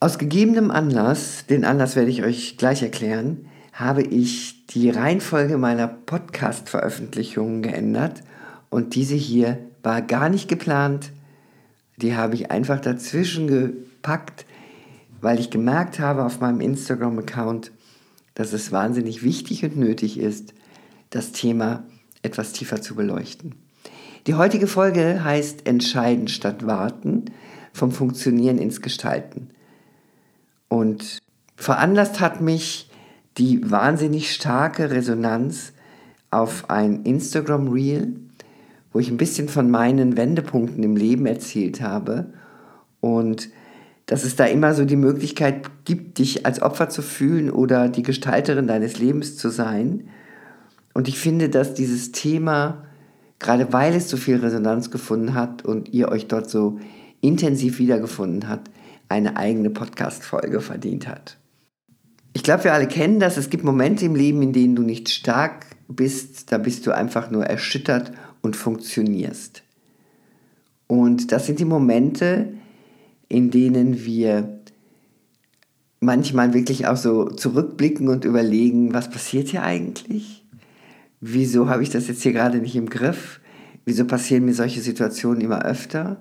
Aus gegebenem Anlass, den Anlass werde ich euch gleich erklären, habe ich die Reihenfolge meiner Podcast-Veröffentlichungen geändert und diese hier war gar nicht geplant. Die habe ich einfach dazwischen gepackt, weil ich gemerkt habe auf meinem Instagram-Account, dass es wahnsinnig wichtig und nötig ist, das Thema etwas tiefer zu beleuchten. Die heutige Folge heißt Entscheiden statt Warten, vom Funktionieren ins Gestalten. Und veranlasst hat mich die wahnsinnig starke Resonanz auf ein Instagram-Reel, wo ich ein bisschen von meinen Wendepunkten im Leben erzählt habe und dass es da immer so die Möglichkeit gibt, dich als Opfer zu fühlen oder die Gestalterin deines Lebens zu sein. Und ich finde, dass dieses Thema, gerade weil es so viel Resonanz gefunden hat und ihr euch dort so intensiv wiedergefunden habt, eine eigene Podcast-Folge verdient hat. Ich glaube, wir alle kennen das. Es gibt Momente im Leben, in denen du nicht stark bist. Da bist du einfach nur erschüttert und funktionierst. Und das sind die Momente, in denen wir manchmal wirklich auch so zurückblicken und überlegen, was passiert hier eigentlich? Wieso habe ich das jetzt hier gerade nicht im Griff? Wieso passieren mir solche Situationen immer öfter?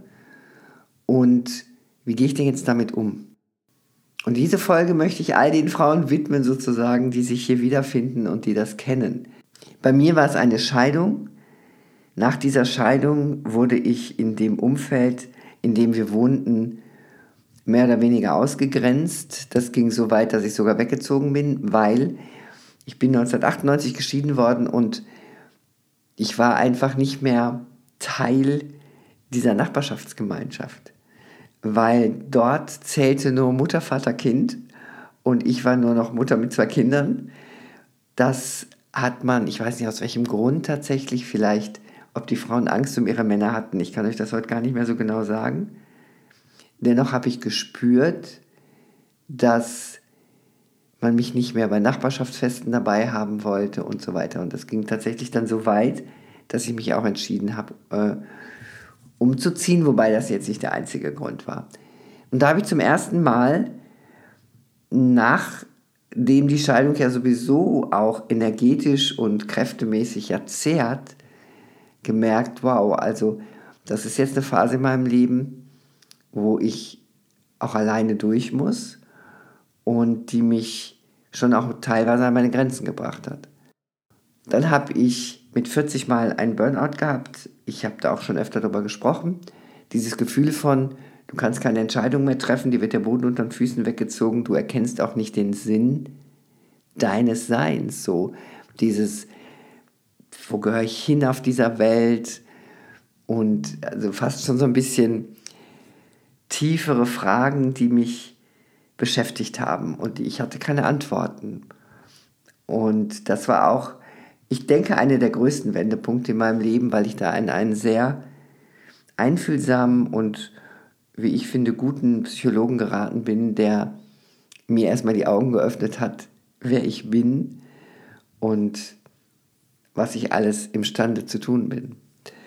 Und wie gehe ich denn jetzt damit um? Und diese Folge möchte ich all den Frauen widmen sozusagen, die sich hier wiederfinden und die das kennen. Bei mir war es eine Scheidung. Nach dieser Scheidung wurde ich in dem Umfeld, in dem wir wohnten, mehr oder weniger ausgegrenzt. Das ging so weit, dass ich sogar weggezogen bin, weil ich bin 1998 geschieden worden und ich war einfach nicht mehr Teil dieser Nachbarschaftsgemeinschaft, weil dort zählte nur Mutter, Vater, Kind und ich war nur noch Mutter mit 2 Kindern. Das hat man, ich weiß nicht aus welchem Grund tatsächlich, vielleicht ob die Frauen Angst um ihre Männer hatten, ich kann euch das heute gar nicht mehr so genau sagen. Dennoch habe ich gespürt, dass man mich nicht mehr bei Nachbarschaftsfesten dabei haben wollte und so weiter. Und das ging tatsächlich dann so weit, dass ich mich auch entschieden habe, umzuziehen, wobei das jetzt nicht der einzige Grund war. Und da habe ich zum ersten Mal, nachdem die Scheidung ja sowieso auch energetisch und kräftemäßig ja zehrt, gemerkt, wow, also das ist jetzt eine Phase in meinem Leben, wo ich auch alleine durch muss und die mich schon auch teilweise an meine Grenzen gebracht hat. Dann habe ich mit 40 Mal einen Burnout gehabt. Ich habe da auch schon öfter darüber gesprochen. Dieses Gefühl von, du kannst keine Entscheidung mehr treffen, dir wird der Boden unter den Füßen weggezogen, du erkennst auch nicht den Sinn deines Seins. So dieses, wo gehöre ich hin auf dieser Welt? Und also fast schon so ein bisschen tiefere Fragen, die mich beschäftigt haben und ich hatte keine Antworten. Und das war auch, ich denke, einer der größten Wendepunkte in meinem Leben, weil ich da in einen sehr einfühlsamen und, wie ich finde, guten Psychologen geraten bin, der mir erstmal die Augen geöffnet hat, wer ich bin und was ich alles imstande zu tun bin.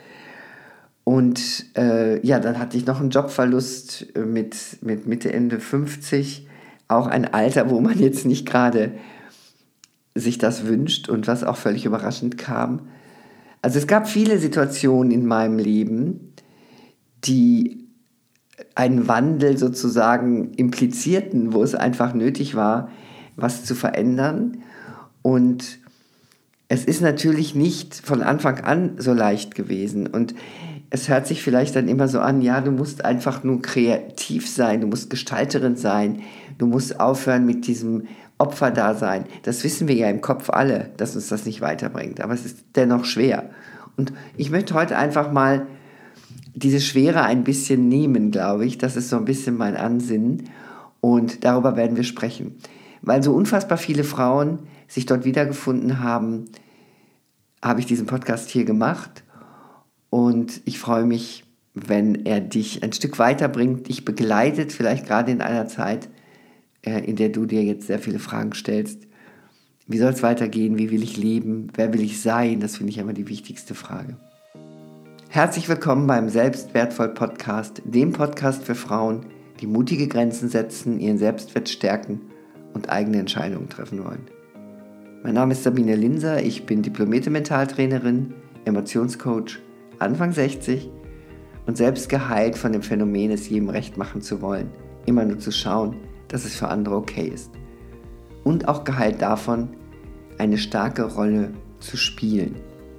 Und dann hatte ich noch einen Jobverlust mit Mitte, Ende 50, auch ein Alter, wo man jetzt nicht gerade sich das wünscht und was auch völlig überraschend kam. Also es gab viele Situationen in meinem Leben, die einen Wandel sozusagen implizierten, wo es einfach nötig war, was zu verändern. Und es ist natürlich nicht von Anfang an so leicht gewesen. Und es hört sich vielleicht dann immer so an, ja, du musst einfach nur kreativ sein, du musst Gestalterin sein, du musst aufhören mit diesem Opferdasein. Das wissen wir ja im Kopf alle, dass uns das nicht weiterbringt, aber es ist dennoch schwer. Und ich möchte heute einfach mal diese Schwere ein bisschen nehmen, glaube ich. Das ist so ein bisschen mein Ansinnen und darüber werden wir sprechen. Weil so unfassbar viele Frauen sich dort wiedergefunden haben, habe ich diesen Podcast hier gemacht. Und ich freue mich, wenn er dich ein Stück weiterbringt, dich begleitet, vielleicht gerade in einer Zeit, in der du dir jetzt sehr viele Fragen stellst. Wie soll es weitergehen? Wie will ich leben? Wer will ich sein? Das finde ich immer die wichtigste Frage. Herzlich willkommen beim Selbstwertvoll Podcast, dem Podcast für Frauen, die mutige Grenzen setzen, ihren Selbstwert stärken und eigene Entscheidungen treffen wollen. Mein Name ist Sabine Linser, ich bin diplomierte Mentaltrainerin, Emotionscoach, Anfang 60 und selbst geheilt von dem Phänomen, es jedem recht machen zu wollen, immer nur zu schauen, dass es für andere okay ist. Und auch geheilt davon, eine starke Rolle zu spielen.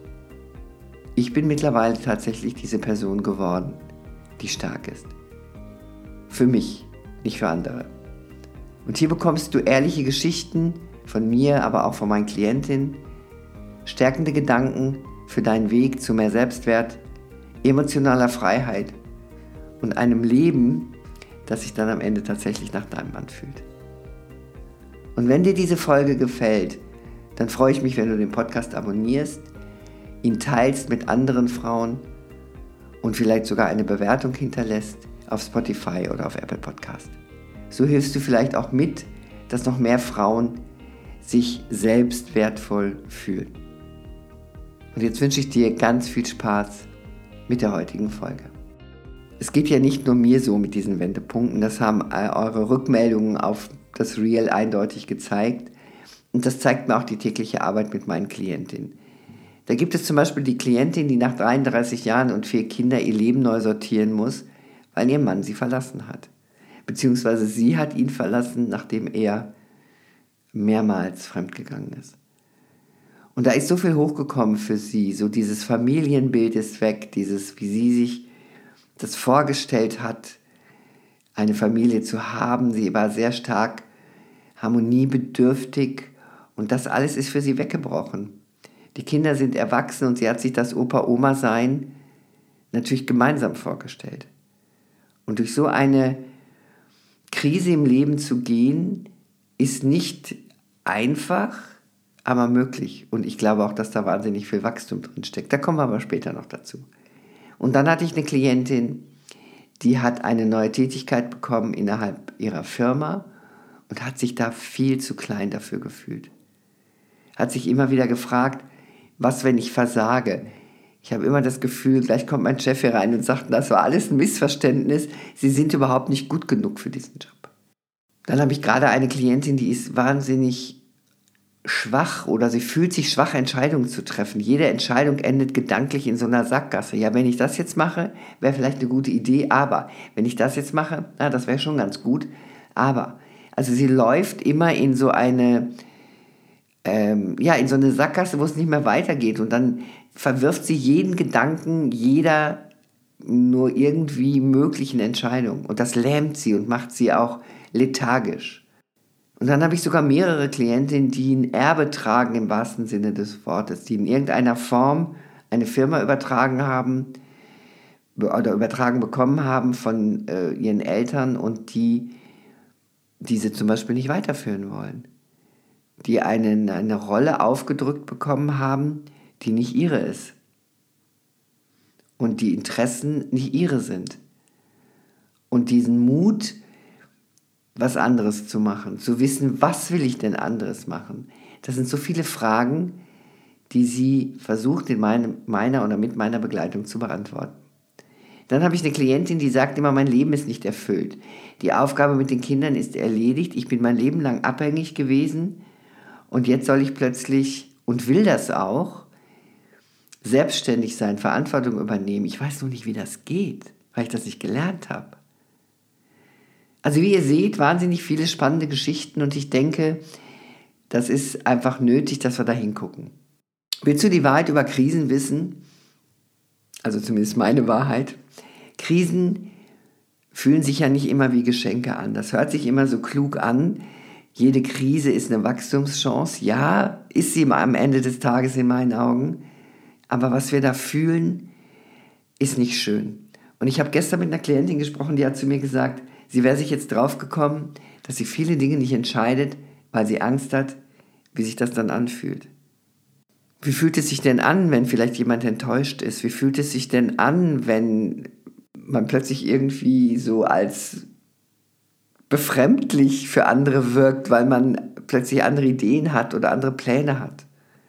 Ich bin mittlerweile tatsächlich diese Person geworden, die stark ist. Für mich, nicht für andere. Und hier bekommst du ehrliche Geschichten von mir, aber auch von meinen Klientinnen, stärkende Gedanken für deinen Weg zu mehr Selbstwert, emotionaler Freiheit und einem Leben, das sich dann am Ende tatsächlich nach deinem anfühlt. Und wenn dir diese Folge gefällt, dann freue ich mich, wenn du den Podcast abonnierst, ihn teilst mit anderen Frauen und vielleicht sogar eine Bewertung hinterlässt auf Spotify oder auf Apple Podcast. So hilfst du vielleicht auch mit, dass noch mehr Frauen sich selbst wertvoll fühlen. Und jetzt wünsche ich dir ganz viel Spaß mit der heutigen Folge. Es geht ja nicht nur mir so mit diesen Wendepunkten, das haben eure Rückmeldungen auf das Reel eindeutig gezeigt und das zeigt mir auch die tägliche Arbeit mit meinen Klientinnen. Da gibt es zum Beispiel die Klientin, die nach 33 Jahren und 4 Kindern ihr Leben neu sortieren muss, weil ihr Mann sie verlassen hat. Beziehungsweise sie hat ihn verlassen, nachdem er mehrmals fremdgegangen ist. Und da ist so viel hochgekommen für sie, so dieses Familienbild ist weg, dieses, wie sie sich das vorgestellt hat, eine Familie zu haben. Sie war sehr stark harmoniebedürftig und das alles ist für sie weggebrochen. Die Kinder sind erwachsen und sie hat sich das Opa-Oma-Sein natürlich gemeinsam vorgestellt. Und durch so eine Krise im Leben zu gehen, ist nicht einfach, aber möglich. Und ich glaube auch, dass da wahnsinnig viel Wachstum drin steckt. Da kommen wir aber später noch dazu. Und dann hatte ich eine Klientin, die hat eine neue Tätigkeit bekommen innerhalb ihrer Firma und hat sich da viel zu klein dafür gefühlt. Hat sich immer wieder gefragt, was, wenn ich versage? Ich habe immer das Gefühl, gleich kommt mein Chef hier rein und sagt, das war alles ein Missverständnis. Sie sind überhaupt nicht gut genug für diesen Job. Dann habe ich gerade eine Klientin, die ist wahnsinnig schwach oder sie fühlt sich schwach, Entscheidungen zu treffen. Jede Entscheidung endet gedanklich in so einer Sackgasse. Ja, wenn ich das jetzt mache, wäre vielleicht eine gute Idee, aber wenn ich das jetzt mache, na, das wäre schon ganz gut. Aber, also sie läuft immer in so eine, in so eine Sackgasse, wo es nicht mehr weitergeht und dann verwirft sie jeden Gedanken, jeder nur irgendwie möglichen Entscheidung und das lähmt sie und macht sie auch lethargisch. Und dann habe ich sogar mehrere Klientinnen, die ein Erbe tragen im wahrsten Sinne des Wortes, die in irgendeiner Form eine Firma übertragen haben oder übertragen bekommen haben von ihren Eltern und die diese zum Beispiel nicht weiterführen wollen. Die eine Rolle aufgedrückt bekommen haben, die nicht ihre ist. Und die Interessen nicht ihre sind. Und diesen Mut, was anderes zu machen, zu wissen, was will ich denn anderes machen? Das sind so viele Fragen, die sie versucht, in meiner oder mit meiner Begleitung zu beantworten. Dann habe ich eine Klientin, die sagt immer, mein Leben ist nicht erfüllt. Die Aufgabe mit den Kindern ist erledigt. Ich bin mein Leben lang abhängig gewesen und jetzt soll ich plötzlich, und will das auch, selbstständig sein, Verantwortung übernehmen. Ich weiß noch nicht, wie das geht, weil ich das nicht gelernt habe. Also wie ihr seht, wahnsinnig viele spannende Geschichten und ich denke, das ist einfach nötig, dass wir da hingucken. Willst du die Wahrheit über Krisen wissen? Also zumindest meine Wahrheit. Krisen fühlen sich ja nicht immer wie Geschenke an. Das hört sich immer so klug an. Jede Krise ist eine Wachstumschance. Ja, ist sie am Ende des Tages in meinen Augen. Aber was wir da fühlen, ist nicht schön. Und ich habe gestern mit einer Klientin gesprochen, die hat zu mir gesagt, sie wäre sich jetzt drauf gekommen, dass sie viele Dinge nicht entscheidet, weil sie Angst hat, wie sich das dann anfühlt. Wie fühlt es sich denn an, wenn vielleicht jemand enttäuscht ist? Wie fühlt es sich denn an, wenn man plötzlich irgendwie so als befremdlich für andere wirkt, weil man plötzlich andere Ideen hat oder andere Pläne hat?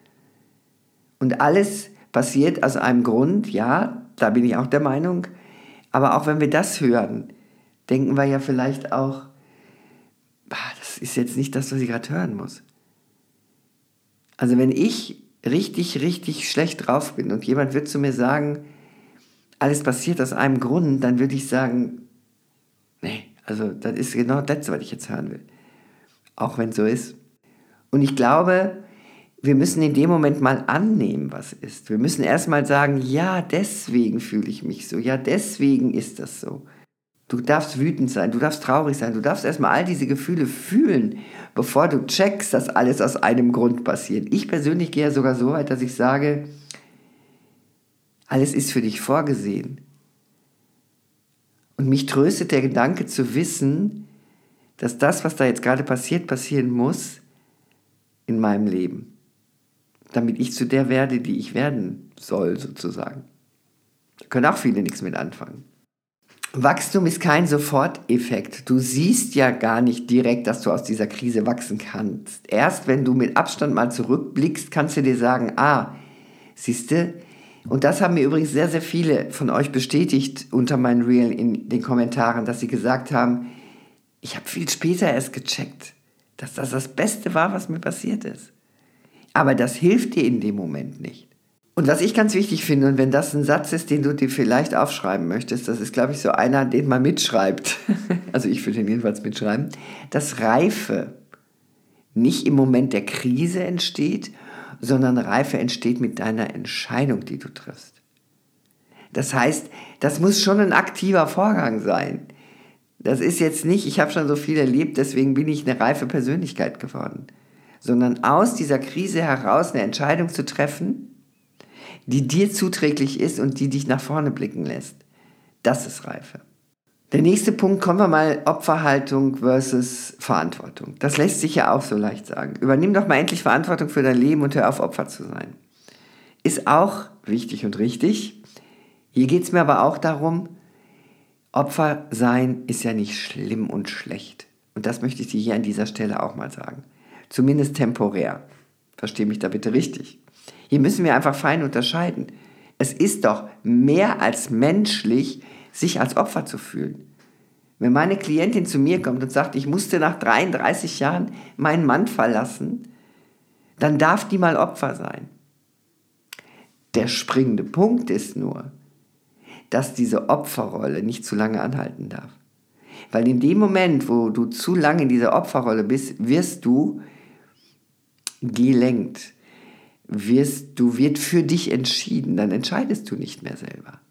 Und alles passiert aus einem Grund, ja, da bin ich auch der Meinung, aber auch wenn wir das hören, denken wir ja vielleicht auch, das ist jetzt nicht das, was ich gerade hören muss. Also wenn ich richtig, richtig schlecht drauf bin und jemand wird zu mir sagen, alles passiert aus einem Grund, dann würde ich sagen, nee, also das ist genau das Letzte, was ich jetzt hören will. Auch wenn es so ist. Und ich glaube, wir müssen in dem Moment mal annehmen, was ist. Wir müssen erstmal sagen, ja, deswegen fühle ich mich so, ja, deswegen ist das so. Du darfst wütend sein, du darfst traurig sein, du darfst erstmal all diese Gefühle fühlen, bevor du checkst, dass alles aus einem Grund passiert. Ich persönlich gehe ja sogar so weit, dass ich sage, alles ist für dich vorgesehen. Und mich tröstet der Gedanke zu wissen, dass das, was da jetzt gerade passiert, passieren muss in meinem Leben. Damit ich zu der werde, die ich werden soll, sozusagen. Da können auch viele nichts mit anfangen. Wachstum ist kein Soforteffekt. Du siehst ja gar nicht direkt, dass du aus dieser Krise wachsen kannst. Erst wenn du mit Abstand mal zurückblickst, kannst du dir sagen, siehste, und das haben mir übrigens sehr, sehr viele von euch bestätigt unter meinen Reel in den Kommentaren, dass sie gesagt haben, ich habe viel später erst gecheckt, dass das das Beste war, was mir passiert ist. Aber das hilft dir in dem Moment nicht. Und was ich ganz wichtig finde, und wenn das ein Satz ist, den du dir vielleicht aufschreiben möchtest, das ist, glaube ich, so einer, den man mitschreibt. Also ich würde ihn jedenfalls mitschreiben. Dass Reife nicht im Moment der Krise entsteht, sondern Reife entsteht mit deiner Entscheidung, die du triffst. Das heißt, das muss schon ein aktiver Vorgang sein. Das ist jetzt nicht, ich habe schon so viel erlebt, deswegen bin ich eine reife Persönlichkeit geworden. Sondern aus dieser Krise heraus eine Entscheidung zu treffen, die dir zuträglich ist und die dich nach vorne blicken lässt. Das ist Reife. Der nächste Punkt, kommen wir mal, Opferhaltung versus Verantwortung. Das lässt sich ja auch so leicht sagen. Übernimm doch mal endlich Verantwortung für dein Leben und hör auf, Opfer zu sein. Ist auch wichtig und richtig. Hier geht es mir aber auch darum, Opfer sein ist ja nicht schlimm und schlecht. Und das möchte ich dir hier an dieser Stelle auch mal sagen. Zumindest temporär. Versteh mich da bitte richtig. Hier müssen wir einfach fein unterscheiden. Es ist doch mehr als menschlich, sich als Opfer zu fühlen. Wenn meine Klientin zu mir kommt und sagt, ich musste nach 33 Jahren meinen Mann verlassen, dann darf die mal Opfer sein. Der springende Punkt ist nur, dass diese Opferrolle nicht zu lange anhalten darf. Weil in dem Moment, wo du zu lange in dieser Opferrolle bist, wirst du gelenkt. Wird für dich entschieden, dann entscheidest du nicht mehr selber.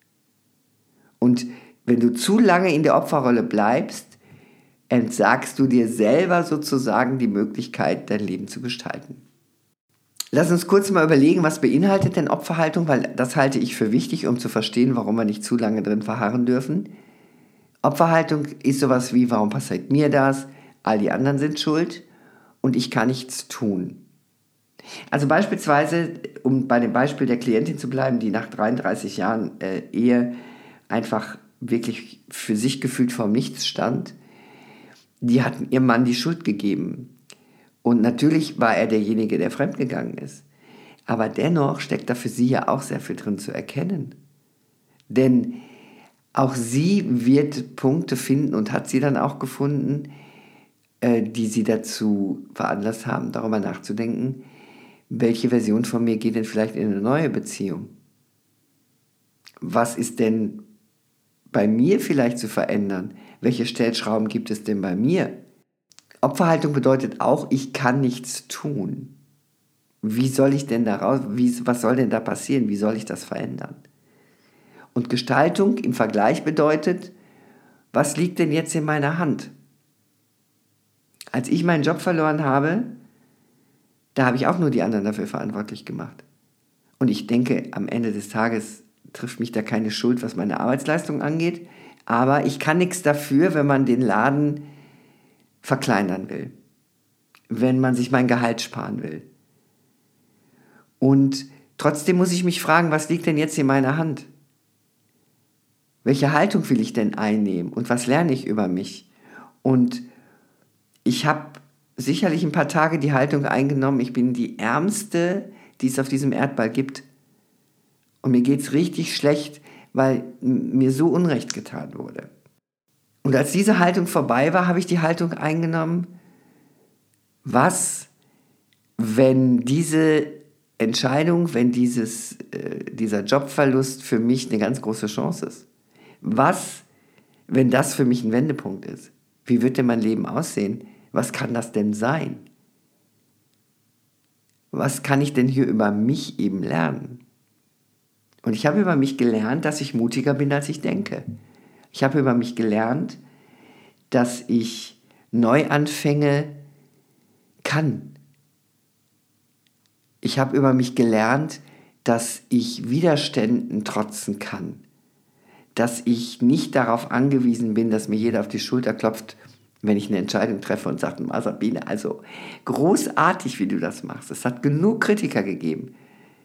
Und wenn du zu lange in der Opferrolle bleibst, entsagst du dir selber sozusagen die Möglichkeit, dein Leben zu gestalten. Lass uns kurz mal überlegen, was beinhaltet denn Opferhaltung, weil das halte ich für wichtig, um zu verstehen, warum wir nicht zu lange drin verharren dürfen. Opferhaltung ist sowas wie, warum passiert mir das? All die anderen sind schuld und ich kann nichts tun. Also beispielsweise, um bei dem Beispiel der Klientin zu bleiben, die nach 33 Jahren Ehe einfach wirklich für sich gefühlt vorm Nichts stand, die hat ihrem Mann die Schuld gegeben. Und natürlich war er derjenige, der fremdgegangen ist. Aber dennoch steckt da für sie ja auch sehr viel drin zu erkennen. Denn auch sie wird Punkte finden und hat sie dann auch gefunden, die sie dazu veranlasst haben, darüber nachzudenken, welche Version von mir geht denn vielleicht in eine neue Beziehung? Was ist denn bei mir vielleicht zu verändern? Welche Stellschrauben gibt es denn bei mir? Opferhaltung bedeutet auch, ich kann nichts tun. Wie soll ich denn daraus, was soll denn da passieren? Wie soll ich das verändern? Und Gestaltung im Vergleich bedeutet, was liegt denn jetzt in meiner Hand? Als ich meinen Job verloren habe, da habe ich auch nur die anderen dafür verantwortlich gemacht. Und ich denke, am Ende des Tages trifft mich da keine Schuld, was meine Arbeitsleistung angeht. Aber ich kann nichts dafür, wenn man den Laden verkleinern will. Wenn man sich mein Gehalt sparen will. Und trotzdem muss ich mich fragen, was liegt denn jetzt in meiner Hand? Welche Haltung will ich denn einnehmen? Und was lerne ich über mich? Und ich habe sicherlich ein paar Tage die Haltung eingenommen, ich bin die Ärmste, die es auf diesem Erdball gibt. Und mir geht es richtig schlecht, weil mir so Unrecht getan wurde. Und als diese Haltung vorbei war, habe ich die Haltung eingenommen, was, wenn diese Entscheidung, wenn dieser Jobverlust für mich eine ganz große Chance ist? Was, wenn das für mich ein Wendepunkt ist? Wie wird denn mein Leben aussehen? Was kann das denn sein? Was kann ich denn hier über mich eben lernen? Und ich habe über mich gelernt, dass ich mutiger bin, als ich denke. Ich habe über mich gelernt, dass ich Neuanfänge kann. Ich habe über mich gelernt, dass ich Widerständen trotzen kann. Dass ich nicht darauf angewiesen bin, dass mir jeder auf die Schulter klopft, wenn ich eine Entscheidung treffe und sagt, Sabine, also großartig, wie du das machst. Es hat genug Kritiker gegeben.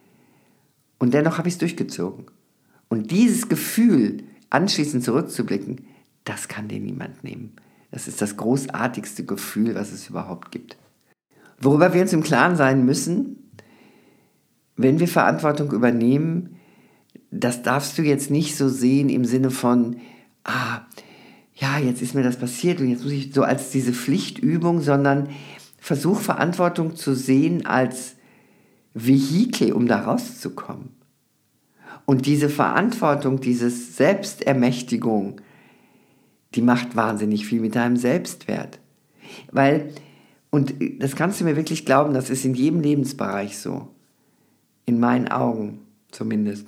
Und dennoch habe ich es durchgezogen. Und dieses Gefühl, anschließend zurückzublicken, das kann dir niemand nehmen. Das ist das großartigste Gefühl, was es überhaupt gibt. Worüber wir uns im Klaren sein müssen, wenn wir Verantwortung übernehmen, das darfst du jetzt nicht so sehen im Sinne von, ja, jetzt ist mir das passiert und jetzt muss ich so als diese Pflichtübung, sondern versuch Verantwortung zu sehen als Vehikel, um da rauszukommen. Und diese Verantwortung, diese Selbstermächtigung, die macht wahnsinnig viel mit deinem Selbstwert. Und das kannst du mir wirklich glauben, das ist in jedem Lebensbereich so. In meinen Augen zumindest.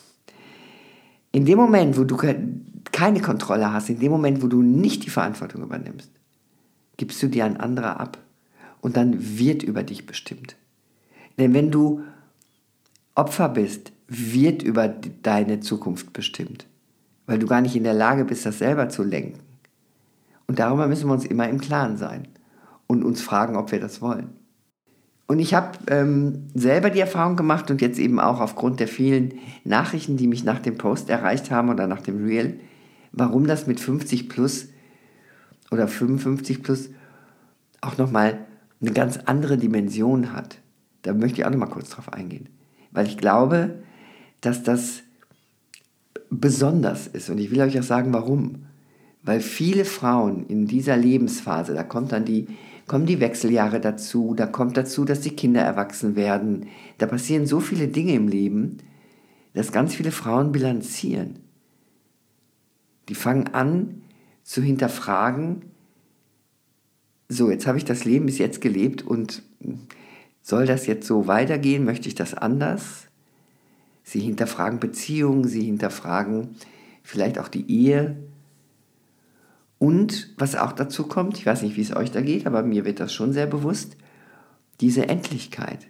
In dem Moment, wo du keine Kontrolle hast, in dem Moment, wo du nicht die Verantwortung übernimmst, gibst du dir an andere ab. Und dann wird über dich bestimmt. Denn wenn du Opfer bist, wird über deine Zukunft bestimmt. Weil du gar nicht in der Lage bist, das selber zu lenken. Und darüber müssen wir uns immer im Klaren sein und uns fragen, ob wir das wollen. Und ich habe selber die Erfahrung gemacht und jetzt eben auch aufgrund der vielen Nachrichten, die mich nach dem Post erreicht haben oder nach dem Reel, warum das mit 50 plus oder 55 plus auch nochmal eine ganz andere Dimension hat. Da möchte ich auch nochmal kurz drauf eingehen. Weil ich glaube, dass das besonders ist. Und ich will euch auch sagen, warum. Weil viele Frauen in dieser Lebensphase, da kommen die Wechseljahre dazu, da kommt dazu, dass die Kinder erwachsen werden. Da passieren so viele Dinge im Leben, dass ganz viele Frauen bilanzieren. Die fangen an zu hinterfragen, so, jetzt habe ich das Leben bis jetzt gelebt und soll das jetzt so weitergehen? Möchte ich das anders? Sie hinterfragen Beziehungen, sie hinterfragen vielleicht auch die Ehe. Und was auch dazu kommt, ich weiß nicht, wie es euch da geht, aber mir wird das schon sehr bewusst, diese Endlichkeit.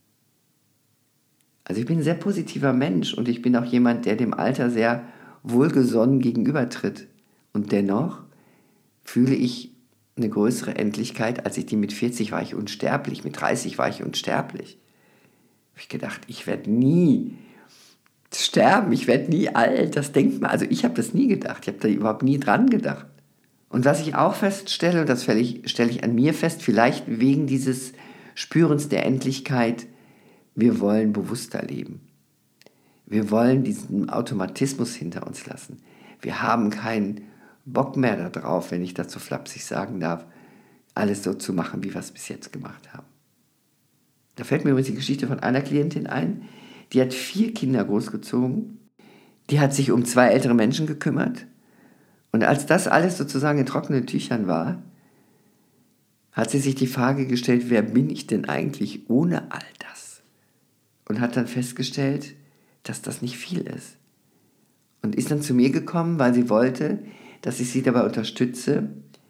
Also ich bin ein sehr positiver Mensch und ich bin auch jemand, der dem Alter sehr wohlgesonnen gegenübertritt. Und dennoch fühle ich eine größere Endlichkeit, als ich die mit 40 war ich unsterblich, mit 30 war ich unsterblich. Habe ich gedacht, ich werde nie sterben, ich werde nie alt, das denkt man. Also ich habe das nie gedacht, ich habe da überhaupt nie dran gedacht. Und was ich auch feststelle, und das stelle ich an mir fest, vielleicht wegen dieses Spürens der Endlichkeit, wir wollen bewusster leben. Wir wollen diesen Automatismus hinter uns lassen. Wir haben keinen Bock mehr darauf, wenn ich das so flapsig sagen darf, alles so zu machen, wie wir es bis jetzt gemacht haben. Da fällt mir übrigens die Geschichte von einer Klientin ein, die hat 4 Kinder großgezogen, die hat sich um 2 ältere Menschen gekümmert und als das alles sozusagen in trockenen Tüchern war, hat sie sich die Frage gestellt, wer bin ich denn eigentlich ohne all das? Und hat dann festgestellt, dass das nicht viel ist. Und ist dann zu mir gekommen, weil sie wollte, dass ich sie dabei unterstütze,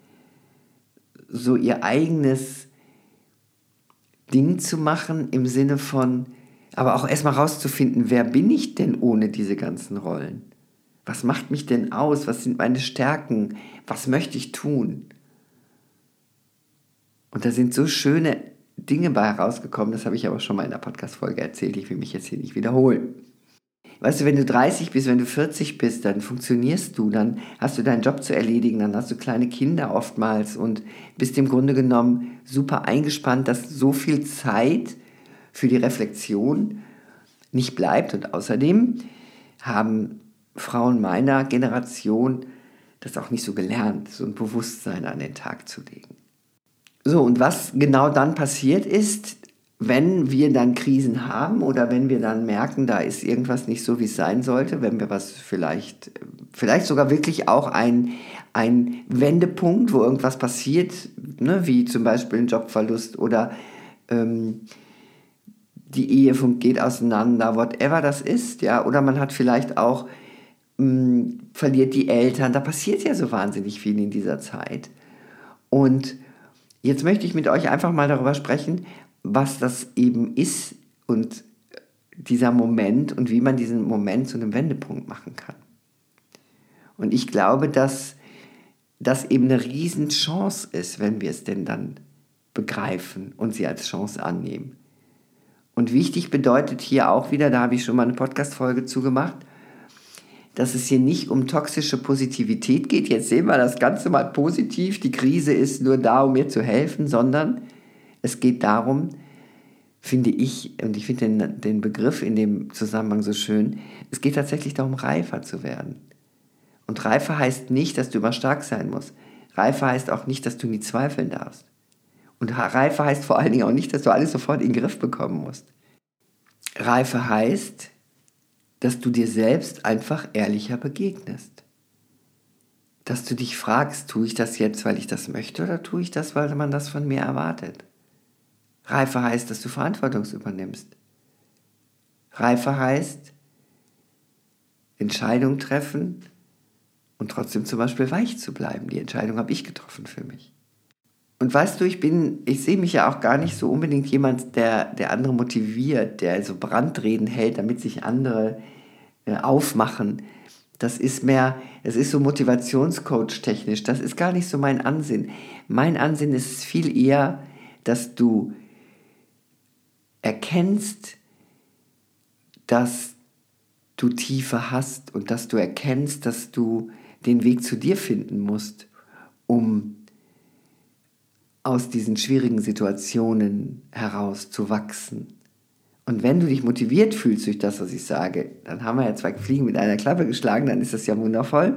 so ihr eigenes Ding zu machen im Sinne von, aber auch erstmal rauszufinden, wer bin ich denn ohne diese ganzen Rollen? Was macht mich denn aus? Was sind meine Stärken? Was möchte ich tun? Und da sind so schöne Dinge bei herausgekommen, das habe ich aber schon mal in der Podcast-Folge erzählt, ich will mich jetzt hier nicht wiederholen. Weißt du, wenn du 30 bist, wenn du 40 bist, dann funktionierst du, dann hast du deinen Job zu erledigen, dann hast du kleine Kinder oftmals und bist im Grunde genommen super eingespannt, dass so viel Zeit für die Reflexion nicht bleibt. Und außerdem haben Frauen meiner Generation das auch nicht so gelernt, so ein Bewusstsein an den Tag zu legen. So, und was genau dann passiert ist, wenn wir dann Krisen haben oder wenn wir dann merken, da ist irgendwas nicht so, wie es sein sollte, wenn wir was vielleicht sogar wirklich auch ein Wendepunkt, wo irgendwas passiert, ne, wie zum Beispiel ein Jobverlust oder die Ehe geht auseinander, whatever das ist, ja, oder man hat vielleicht auch, verliert die Eltern, da passiert ja so wahnsinnig viel in dieser Zeit. Und jetzt möchte ich mit euch einfach mal darüber sprechen, was das eben ist und dieser Moment und wie man diesen Moment zu einem Wendepunkt machen kann. Und ich glaube, dass das eben eine Riesenchance ist, wenn wir es denn dann begreifen und sie als Chance annehmen. Und wichtig bedeutet hier auch wieder, da habe ich schon mal eine Podcast-Folge zugemacht, dass es hier nicht um toxische Positivität geht. Jetzt sehen wir das Ganze mal positiv. Die Krise ist nur da, um mir zu helfen, sondern es geht darum, finde ich, und ich finde den Begriff in dem Zusammenhang so schön, es geht tatsächlich darum, reifer zu werden. Und reifer heißt nicht, dass du immer stark sein musst. Reifer heißt auch nicht, dass du nie zweifeln darfst. Und Reife heißt vor allen Dingen auch nicht, dass du alles sofort in den Griff bekommen musst. Reife heißt, dass du dir selbst einfach ehrlicher begegnest. Dass du dich fragst, tue ich das jetzt, weil ich das möchte, oder tue ich das, weil man das von mir erwartet? Reife heißt, dass du Verantwortung übernimmst. Reife heißt, Entscheidungen treffen und trotzdem zum Beispiel weich zu bleiben. Die Entscheidung habe ich getroffen für mich. Und weißt du, ich sehe mich ja auch gar nicht so unbedingt jemand, der andere motiviert, der so Brandreden hält, damit sich andere aufmachen. Es ist so Motivationscoach technisch, das ist gar nicht so mein Ansinn. Mein Ansinn ist viel eher, dass du erkennst, dass du Tiefe hast und dass du erkennst, dass du den Weg zu dir finden musst, um aus diesen schwierigen Situationen heraus zu wachsen. Und wenn du dich motiviert fühlst durch das, was ich sage, dann haben wir ja 2 Fliegen mit einer Klappe geschlagen, dann ist das ja wundervoll.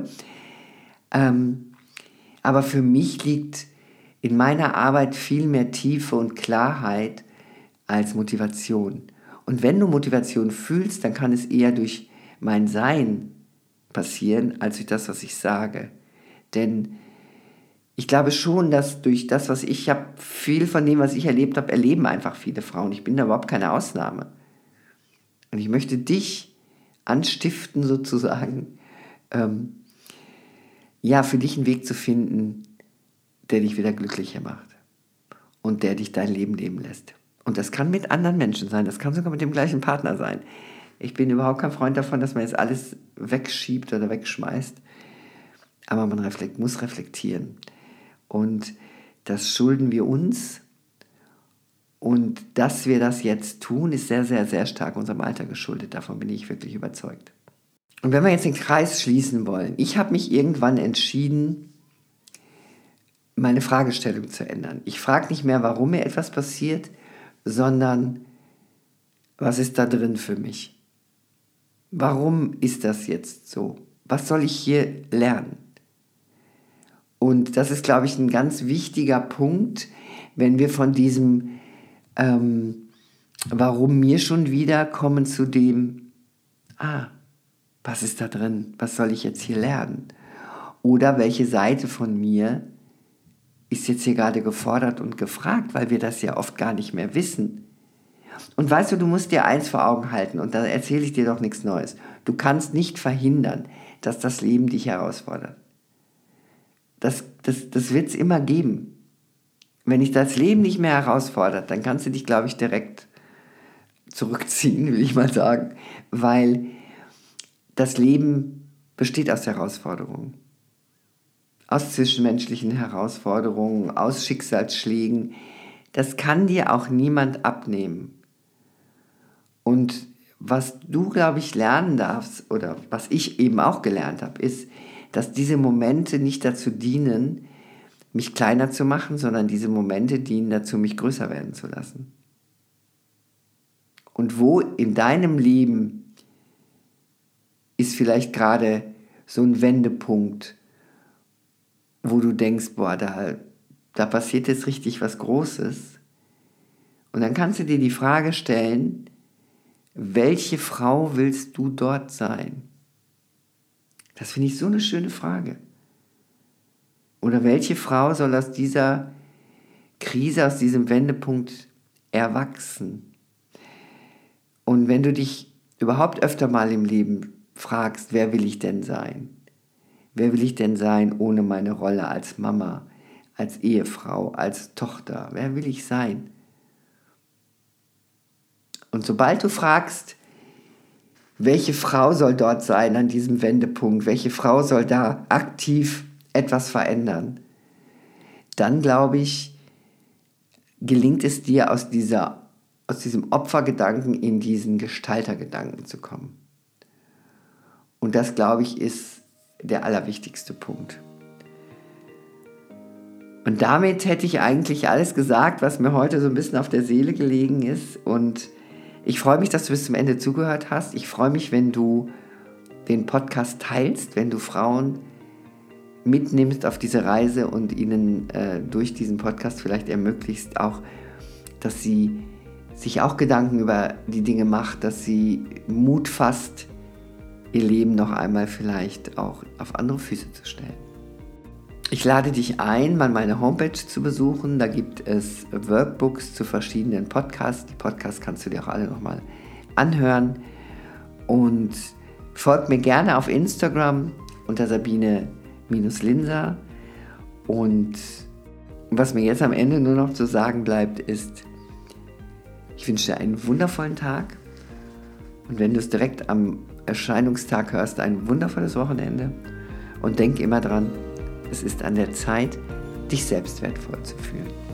Aber für mich liegt in meiner Arbeit viel mehr Tiefe und Klarheit als Motivation. Und wenn du Motivation fühlst, dann kann es eher durch mein Sein passieren, als durch das, was ich sage. Denn ich glaube schon, dass durch das, was ich habe, viel von dem, was ich erlebt habe, erleben einfach viele Frauen. Ich bin da überhaupt keine Ausnahme. Und ich möchte dich anstiften, sozusagen, für dich einen Weg zu finden, der dich wieder glücklicher macht und der dich dein Leben leben lässt. Und das kann mit anderen Menschen sein, das kann sogar mit dem gleichen Partner sein. Ich bin überhaupt kein Freund davon, dass man jetzt alles wegschiebt oder wegschmeißt, aber man muss reflektieren. Und das schulden wir uns. Und dass wir das jetzt tun, ist sehr, sehr, sehr stark unserem Alter geschuldet. Davon bin ich wirklich überzeugt. Und wenn wir jetzt den Kreis schließen wollen, ich habe mich irgendwann entschieden, meine Fragestellung zu ändern. Ich frage nicht mehr, warum mir etwas passiert, sondern was ist da drin für mich? Warum ist das jetzt so? Was soll ich hier lernen? Und das ist, glaube ich, ein ganz wichtiger Punkt, wenn wir von diesem warum mir schon wieder kommen zu dem, was ist da drin? Was soll ich jetzt hier lernen? Oder welche Seite von mir ist jetzt hier gerade gefordert und gefragt, weil wir das ja oft gar nicht mehr wissen. Und weißt du musst dir eins vor Augen halten, und da erzähle ich dir doch nichts Neues. Du kannst nicht verhindern, dass das Leben dich herausfordert. Das wird es immer geben. Wenn dich das Leben nicht mehr herausfordert, dann kannst du dich, glaube ich, direkt zurückziehen, will ich mal sagen, weil das Leben besteht aus Herausforderungen. Aus zwischenmenschlichen Herausforderungen, aus Schicksalsschlägen. Das kann dir auch niemand abnehmen. Und was du, glaube ich, lernen darfst, oder was ich eben auch gelernt habe, ist, dass diese Momente nicht dazu dienen, mich kleiner zu machen, sondern diese Momente dienen dazu, mich größer werden zu lassen. Und wo in deinem Leben ist vielleicht gerade so ein Wendepunkt, wo du denkst, boah, da passiert jetzt richtig was Großes. Und dann kannst du dir die Frage stellen, welche Frau willst du dort sein? Das finde ich so eine schöne Frage. Oder welche Frau soll aus dieser Krise, aus diesem Wendepunkt erwachsen? Und wenn du dich überhaupt öfter mal im Leben fragst, wer will ich denn sein? Wer will ich denn sein ohne meine Rolle als Mama, als Ehefrau, als Tochter? Wer will ich sein? Und sobald du fragst, welche Frau soll dort sein an diesem Wendepunkt, welche Frau soll da aktiv etwas verändern, dann glaube ich, gelingt es dir aus diesem Opfergedanken in diesen Gestaltergedanken zu kommen. Und das, glaube ich, ist der allerwichtigste Punkt. Und damit hätte ich eigentlich alles gesagt, was mir heute so ein bisschen auf der Seele gelegen ist. Und ich freue mich, dass du bis zum Ende zugehört hast. Ich freue mich, wenn du den Podcast teilst, wenn du Frauen mitnimmst auf diese Reise und ihnen durch diesen Podcast vielleicht ermöglicht auch, dass sie sich auch Gedanken über die Dinge macht, dass sie Mut fasst, ihr Leben noch einmal vielleicht auch auf andere Füße zu stellen. Ich lade dich ein, mal meine Homepage zu besuchen. Da gibt es Workbooks zu verschiedenen Podcasts. Die Podcasts kannst du dir auch alle nochmal anhören. Und folg mir gerne auf Instagram unter Sabine-Linser. Und was mir jetzt am Ende nur noch zu sagen bleibt, ist, ich wünsche dir einen wundervollen Tag. Und wenn du es direkt am Erscheinungstag hörst, ein wundervolles Wochenende. Und denk immer dran, es ist an der Zeit, dich selbst wertvoll zu fühlen.